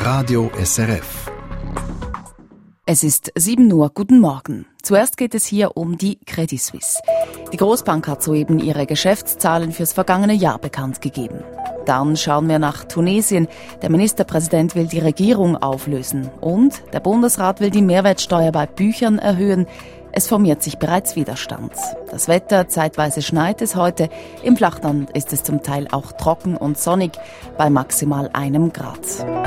Radio SRF. Es ist 7 Uhr. Guten Morgen. Zuerst geht es hier um die Credit Suisse. Die Großbank hat soeben ihre Geschäftszahlen fürs vergangene Jahr bekannt gegeben. Dann schauen wir nach Tunesien. Der Ministerpräsident will die Regierung auflösen. Und der Bundesrat will die Mehrwertsteuer bei Büchern erhöhen. Es formiert sich bereits Widerstand. Das Wetter, zeitweise schneit es heute. Im Flachland ist es zum Teil auch trocken und sonnig, bei maximal 1 Grad.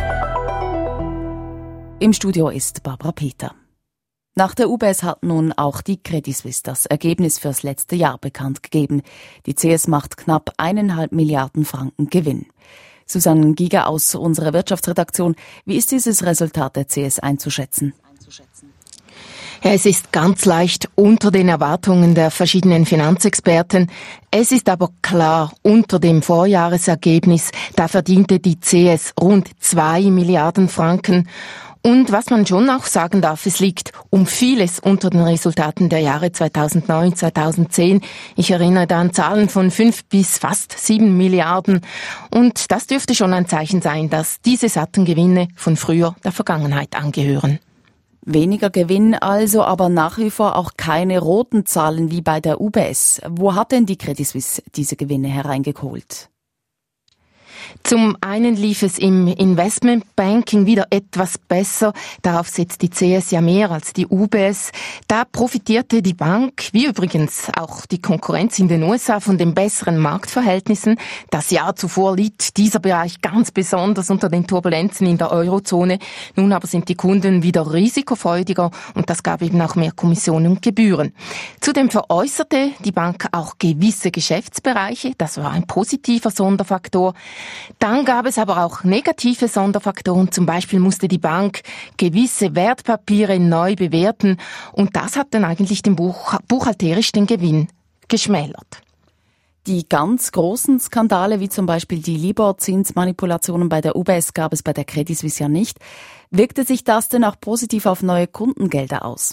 Im Studio ist Barbara Peter. Nach der UBS hat nun auch die Credit Suisse das Ergebnis fürs letzte Jahr bekannt gegeben. Die CS macht knapp 1,5 Milliarden Franken Gewinn. Susanne Giger aus unserer Wirtschaftsredaktion. Wie ist dieses Resultat der CS einzuschätzen? Ja, es ist ganz leicht unter den Erwartungen der verschiedenen Finanzexperten. Es ist aber klar, unter dem Vorjahresergebnis, da verdiente die CS rund 2 Milliarden Franken. Und was man schon auch sagen darf, es liegt um vieles unter den Resultaten der Jahre 2009, 2010. Ich erinnere da an Zahlen von 5 bis fast 7 Milliarden. Und das dürfte schon ein Zeichen sein, dass diese satten Gewinne von früher der Vergangenheit angehören. Weniger Gewinn also, aber nach wie vor auch keine roten Zahlen wie bei der UBS. Wo hat denn die Credit Suisse diese Gewinne hereingeholt? Zum einen lief es im Investmentbanking wieder etwas besser. Darauf setzt die CS ja mehr als die UBS. Da profitierte die Bank, wie übrigens auch die Konkurrenz in den USA, von den besseren Marktverhältnissen. Das Jahr zuvor litt dieser Bereich ganz besonders unter den Turbulenzen in der Eurozone. Nun aber sind die Kunden wieder risikofreudiger und das gab eben auch mehr Kommissionen und Gebühren. Zudem veräußerte die Bank auch gewisse Geschäftsbereiche. Das war ein positiver Sonderfaktor. Dann gab es aber auch negative Sonderfaktoren. Zum Beispiel musste die Bank gewisse Wertpapiere neu bewerten und das hat dann eigentlich den buchhalterisch den Gewinn geschmälert. Die ganz großen Skandale, wie zum Beispiel die Libor-Zinsmanipulationen bei der UBS, gab es bei der Credit Suisse ja nicht. Wirkte sich das denn auch positiv auf neue Kundengelder aus?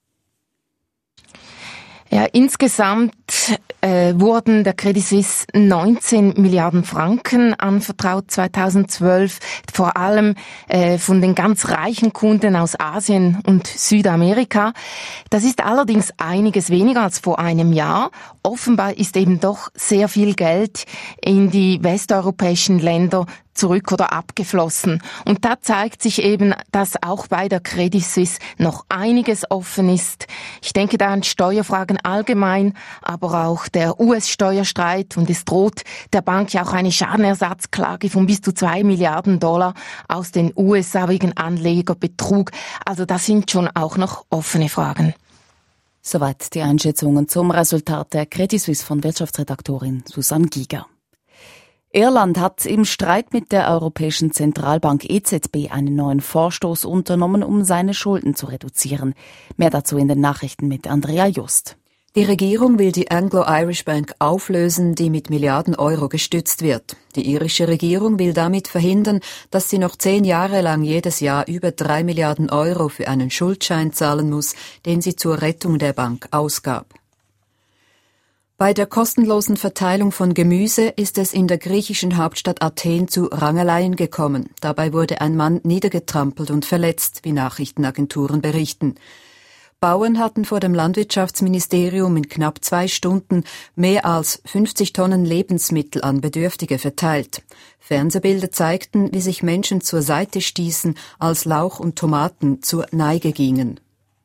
Ja, insgesamt wurden der Credit Suisse 19 Milliarden Franken anvertraut 2012, vor allem von den ganz reichen Kunden aus Asien und Südamerika. Das ist allerdings einiges weniger als vor einem Jahr. Offenbar ist eben doch sehr viel Geld in die westeuropäischen Länder zurück oder abgeflossen. Und da zeigt sich eben, dass auch bei der Credit Suisse noch einiges offen ist. Ich denke da an Steuerfragen allgemein, aber auch der US-Steuerstreit. Und es droht der Bank ja auch eine Schadenersatzklage von bis zu $2 Milliarden aus den USA wegen Anlegerbetrug. Also das sind schon auch noch offene Fragen. Soweit die Einschätzungen zum Resultat der Credit Suisse von Wirtschaftsredaktorin Susanne Giger. Irland hat im Streit mit der Europäischen Zentralbank EZB einen neuen Vorstoß unternommen, um seine Schulden zu reduzieren. Mehr dazu in den Nachrichten mit Andrea Just. Die Regierung will die Anglo-Irish Bank auflösen, die mit Milliarden Euro gestützt wird. Die irische Regierung will damit verhindern, dass sie noch 10 Jahre lang jedes Jahr über 3 Milliarden Euro für einen Schuldschein zahlen muss, den sie zur Rettung der Bank ausgab. Bei der kostenlosen Verteilung von Gemüse ist es in der griechischen Hauptstadt Athen zu Rangeleien gekommen. Dabei wurde ein Mann niedergetrampelt und verletzt, wie Nachrichtenagenturen berichten. Bauern hatten vor dem Landwirtschaftsministerium in knapp 2 Stunden mehr als 50 Tonnen Lebensmittel an Bedürftige verteilt. Fernsehbilder zeigten, wie sich Menschen zur Seite stießen, als Lauch und Tomaten zur Neige gingen.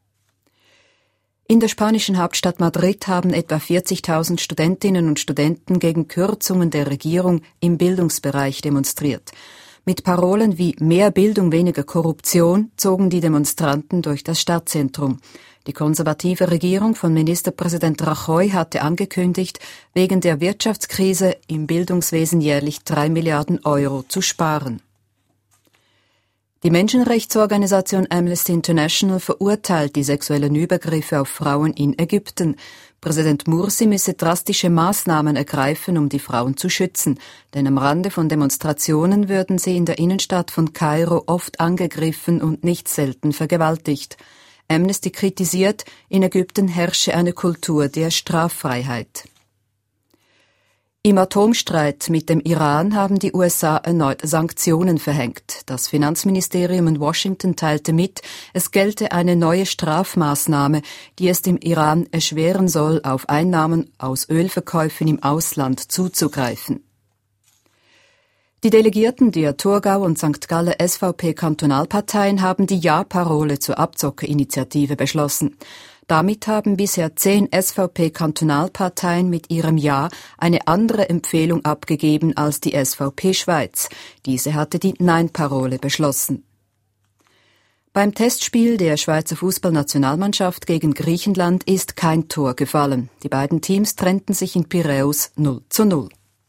In der spanischen Hauptstadt Madrid haben etwa 40.000 Studentinnen und Studenten gegen Kürzungen der Regierung im Bildungsbereich demonstriert. Mit Parolen wie mehr Bildung, weniger Korruption zogen die Demonstranten durch das Stadtzentrum. Die konservative Regierung von Ministerpräsident Rajoy hatte angekündigt, wegen der Wirtschaftskrise im Bildungswesen jährlich 3 Milliarden Euro zu sparen. Die Menschenrechtsorganisation Amnesty International verurteilt die sexuellen Übergriffe auf Frauen in Ägypten. Präsident Mursi müsse drastische Maßnahmen ergreifen, um die Frauen zu schützen, denn am Rande von Demonstrationen würden sie in der Innenstadt von Kairo oft angegriffen und nicht selten vergewaltigt. Amnesty kritisiert, in Ägypten herrsche eine Kultur der Straffreiheit. Im Atomstreit mit dem Iran haben die USA erneut Sanktionen verhängt. Das Finanzministerium in Washington teilte mit, es gelte eine neue Strafmaßnahme, die es dem Iran erschweren soll, auf Einnahmen aus Ölverkäufen im Ausland zuzugreifen. Die Delegierten der Thurgau und St. Galler SVP-Kantonalparteien haben die Ja-Parole zur Abzockerinitiative beschlossen. Damit haben bisher 10 SVP-Kantonalparteien mit ihrem Ja eine andere Empfehlung abgegeben als die SVP Schweiz. Diese hatte die Nein-Parole beschlossen. Beim Testspiel der Schweizer Fußballnationalmannschaft gegen Griechenland ist kein Tor gefallen. Die beiden Teams trennten sich in Piräus 0:0.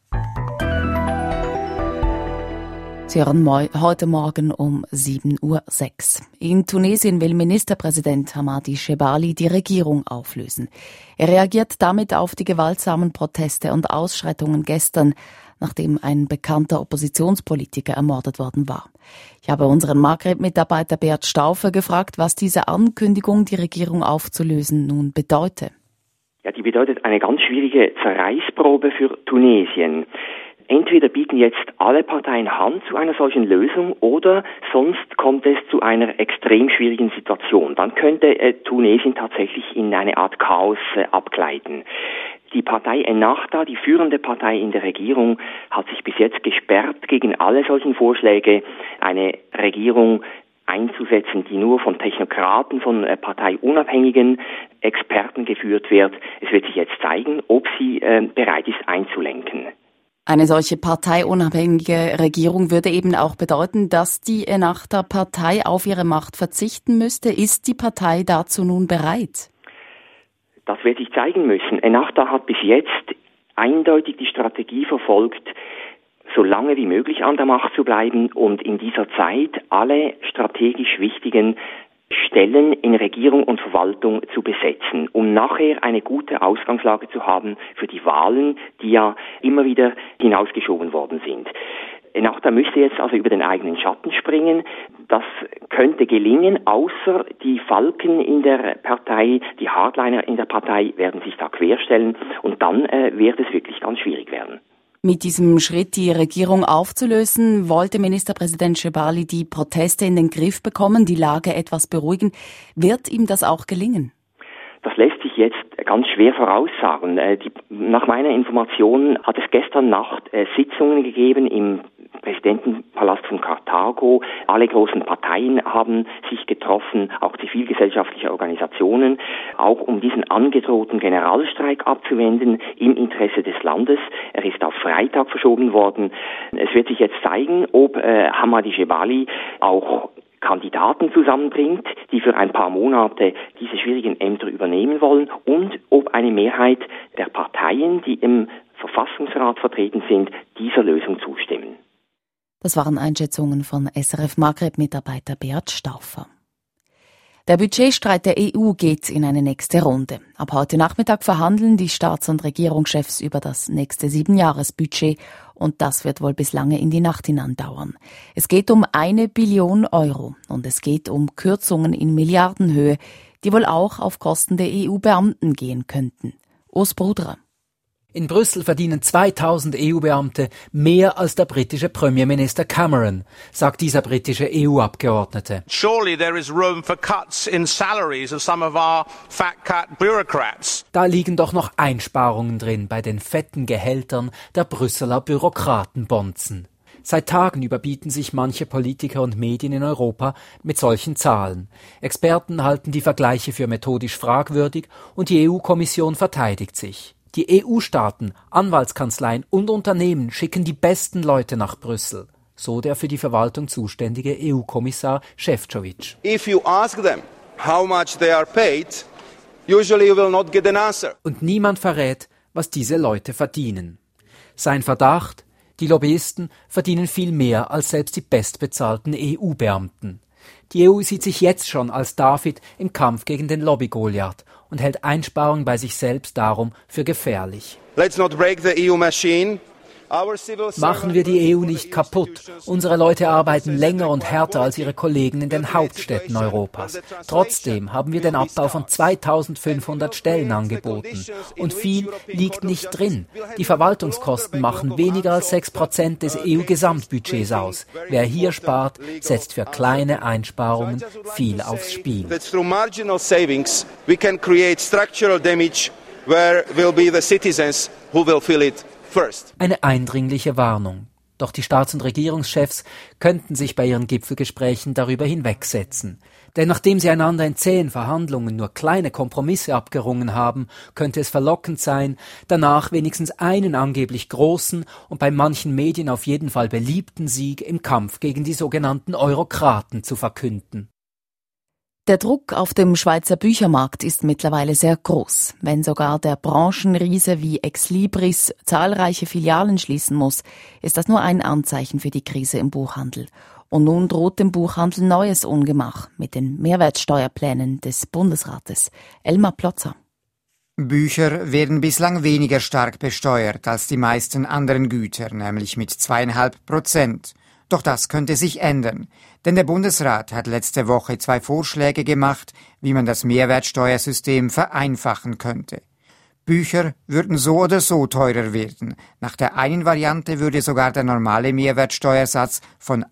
Sie hören heute Morgen um 7:06 Uhr. In Tunesien will Ministerpräsident Hamadi Chebali die Regierung auflösen. Er reagiert damit auf die gewaltsamen Proteste und Ausschreitungen gestern, nachdem ein bekannter Oppositionspolitiker ermordet worden war. Ich habe unseren Maghreb-Mitarbeiter Beat Stauffer gefragt, was diese Ankündigung, die Regierung aufzulösen, nun bedeute. Ja, die bedeutet eine ganz schwierige Zerreißprobe für Tunesien. Entweder bieten jetzt alle Parteien Hand zu einer solchen Lösung oder sonst kommt es zu einer extrem schwierigen Situation. Dann könnte Tunesien tatsächlich in eine Art Chaos abgleiten. Die Partei Ennahda, die führende Partei in der Regierung, hat sich bis jetzt gesperrt gegen alle solchen Vorschläge, eine Regierung einzusetzen, die nur von Technokraten, von parteiunabhängigen Experten geführt wird. Es wird sich jetzt zeigen, ob sie bereit ist einzulenken. Eine solche parteiunabhängige Regierung würde eben auch bedeuten, dass die Ennahda-Partei auf ihre Macht verzichten müsste. Ist die Partei dazu nun bereit? Das wird sich zeigen müssen. Ennahda hat bis jetzt eindeutig die Strategie verfolgt, so lange wie möglich an der Macht zu bleiben und in dieser Zeit alle strategisch wichtigen Stellen in Regierung und Verwaltung zu besetzen, um nachher eine gute Ausgangslage zu haben für die Wahlen, die ja immer wieder hinausgeschoben worden sind. Ennahda müsste jetzt also über den eigenen Schatten springen. Das könnte gelingen, außer die Falken in der Partei, die Hardliner in der Partei werden sich da querstellen und dann wird es wirklich ganz schwierig werden. Mit diesem Schritt, die Regierung aufzulösen, wollte Ministerpräsident Chebali die Proteste in den Griff bekommen, die Lage etwas beruhigen. Wird ihm das auch gelingen? Das lässt sich jetzt ganz schwer voraussagen. Nach meiner Information hat es gestern Nacht Sitzungen gegeben im Präsidentenpalast von Karthago. Alle großen Parteien haben sich getroffen, auch zivilgesellschaftliche Organisationen, auch um diesen angedrohten Generalstreik abzuwenden im Interesse des Landes. Er ist auf Freitag verschoben worden. Es wird sich jetzt zeigen, ob Hamadi Chebali auch Kandidaten zusammenbringt, die für ein paar Monate diese schwierigen Ämter übernehmen wollen und ob eine Mehrheit der Parteien, die im Verfassungsrat vertreten sind, dieser Lösung zustimmen. Das waren Einschätzungen von SRF Maghreb-Mitarbeiter Beat Stauffer. Der Budgetstreit der EU geht in eine nächste Runde. Ab heute Nachmittag verhandeln die Staats- und Regierungschefs über das nächste 7-Jahres-Budget und das wird wohl bis lange in die Nacht hinein dauern. Es geht um 1 Billion Euro und es geht um Kürzungen in Milliardenhöhe, die wohl auch auf Kosten der EU-Beamten gehen könnten. Urs Bruderer. In Brüssel verdienen 2000 EU-Beamte mehr als der britische Premierminister Cameron, sagt dieser britische EU-Abgeordnete. Surely there is room for cuts in salaries of some of our fat-cat bureaucrats. Da liegen doch noch Einsparungen drin bei den fetten Gehältern der Brüsseler Bürokratenbonzen. Seit Tagen überbieten sich manche Politiker und Medien in Europa mit solchen Zahlen. Experten halten die Vergleiche für methodisch fragwürdig und die EU-Kommission verteidigt sich. Die EU-Staaten, Anwaltskanzleien und Unternehmen schicken die besten Leute nach Brüssel, so der für die Verwaltung zuständige EU-Kommissar Šefčovič. If you ask them how much they are paid, usually you will not get an answer. Und niemand verrät, was diese Leute verdienen. Sein Verdacht: die Lobbyisten verdienen viel mehr als selbst die bestbezahlten EU-Beamten. Die EU sieht sich jetzt schon als David im Kampf gegen den Lobby-Goliath und hält Einsparungen bei sich selbst darum für gefährlich. Let's not break the EU machine. Machen wir die EU nicht kaputt. Unsere Leute arbeiten länger und härter als ihre Kollegen in den Hauptstädten Europas. Trotzdem haben wir den Abbau von 2500 Stellen angeboten. Und viel liegt nicht drin. Die Verwaltungskosten machen weniger als 6% des EU-Gesamtbudgets aus. Wer hier spart, setzt für kleine Einsparungen viel aufs Spiel. Eine eindringliche Warnung. Doch die Staats- und Regierungschefs könnten sich bei ihren Gipfelgesprächen darüber hinwegsetzen. Denn nachdem sie einander in zähen Verhandlungen nur kleine Kompromisse abgerungen haben, könnte es verlockend sein, danach wenigstens einen angeblich großen und bei manchen Medien auf jeden Fall beliebten Sieg im Kampf gegen die sogenannten Eurokraten zu verkünden. Der Druck auf dem Schweizer Büchermarkt ist mittlerweile sehr groß. Wenn sogar der Branchenriese wie Exlibris zahlreiche Filialen schließen muss, ist das nur ein Anzeichen für die Krise im Buchhandel. Und nun droht dem Buchhandel neues Ungemach mit den Mehrwertsteuerplänen des Bundesrates. Elmar Plotzer. Bücher werden bislang weniger stark besteuert als die meisten anderen Güter, nämlich mit 2,5%. Doch das könnte sich ändern, denn der Bundesrat hat letzte Woche 2 Vorschläge gemacht, wie man das Mehrwertsteuersystem vereinfachen könnte. Bücher würden so oder so teurer werden. Nach der einen Variante würde sogar der normale Mehrwertsteuersatz von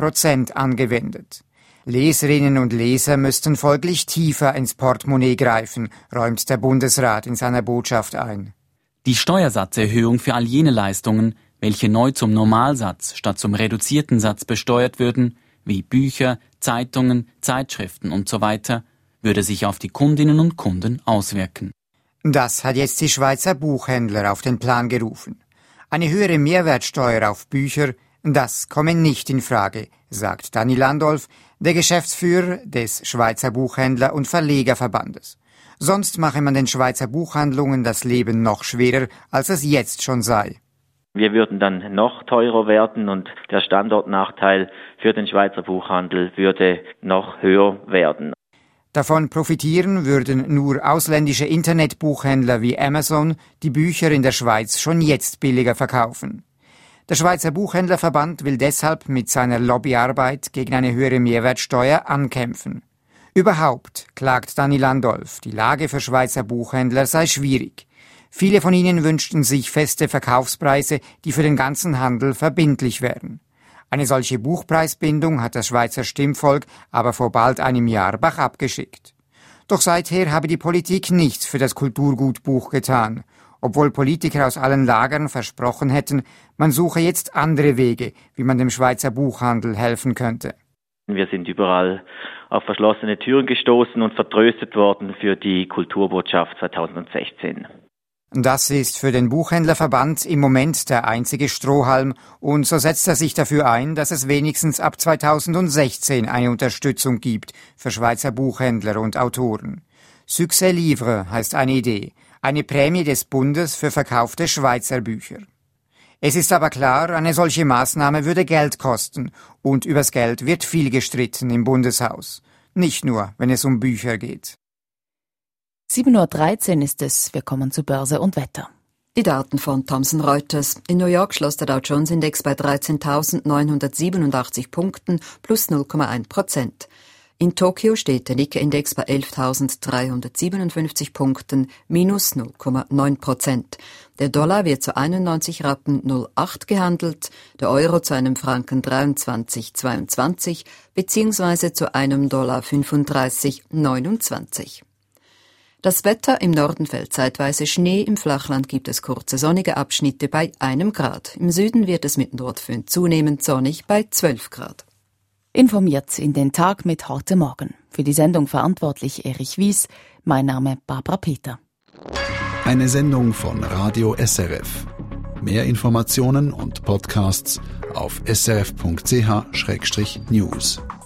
8% angewendet. Leserinnen und Leser müssten folglich tiefer ins Portemonnaie greifen, räumt der Bundesrat in seiner Botschaft ein. Die Steuersatzerhöhung für all jene Leistungen, welche neu zum Normalsatz statt zum reduzierten Satz besteuert würden, wie Bücher, Zeitungen, Zeitschriften usw., würde sich auf die Kundinnen und Kunden auswirken. Das hat jetzt die Schweizer Buchhändler auf den Plan gerufen. Eine höhere Mehrwertsteuer auf Bücher, das komme nicht in Frage, sagt Dani Landolf, der Geschäftsführer des Schweizer Buchhändler- und Verlegerverbandes. Sonst mache man den Schweizer Buchhandlungen das Leben noch schwerer, als es jetzt schon sei. Wir würden dann noch teurer werden und der Standortnachteil für den Schweizer Buchhandel würde noch höher werden. Davon profitieren würden nur ausländische Internetbuchhändler wie Amazon, die Bücher in der Schweiz schon jetzt billiger verkaufen. Der Schweizer Buchhändlerverband will deshalb mit seiner Lobbyarbeit gegen eine höhere Mehrwertsteuer ankämpfen. Überhaupt, klagt Dani Landolf, die Lage für Schweizer Buchhändler sei schwierig. Viele von ihnen wünschten sich feste Verkaufspreise, die für den ganzen Handel verbindlich wären. Eine solche Buchpreisbindung hat das Schweizer Stimmvolk aber vor bald einem Jahr bachab geschickt. Doch seither habe die Politik nichts für das Kulturgutbuch getan, obwohl Politiker aus allen Lagern versprochen hätten, man suche jetzt andere Wege, wie man dem Schweizer Buchhandel helfen könnte. Wir sind überall auf verschlossene Türen gestoßen und vertröstet worden für die Kulturbotschaft 2016. Das ist für den Buchhändlerverband im Moment der einzige Strohhalm und so setzt er sich dafür ein, dass es wenigstens ab 2016 eine Unterstützung gibt für Schweizer Buchhändler und Autoren. Succès Livre heißt eine Idee, eine Prämie des Bundes für verkaufte Schweizer Bücher. Es ist aber klar, eine solche Maßnahme würde Geld kosten und übers Geld wird viel gestritten im Bundeshaus. Nicht nur, wenn es um Bücher geht. 7.13 Uhr ist es. Wir kommen zu Börse und Wetter. Die Daten von Thomson Reuters. In New York schloss der Dow-Jones-Index bei 13.987 Punkten plus 0,1%. In Tokio steht der Nikkei-Index bei 11.357 Punkten minus 0,9%. Der Dollar wird zu 91 Rappen 08 gehandelt, der Euro zu einem Franken 23,22 bzw. zu einem Dollar 35,29. Das Wetter: im Norden fällt zeitweise Schnee, im Flachland gibt es kurze sonnige Abschnitte bei 1 Grad. Im Süden wird es mit Nordföhn zunehmend sonnig bei 12 Grad. Informiert in den Tag mit Heute Morgen. Für die Sendung verantwortlich Erich Wies. Mein Name Barbara Peter. Eine Sendung von Radio SRF. Mehr Informationen und Podcasts auf srf.ch/news.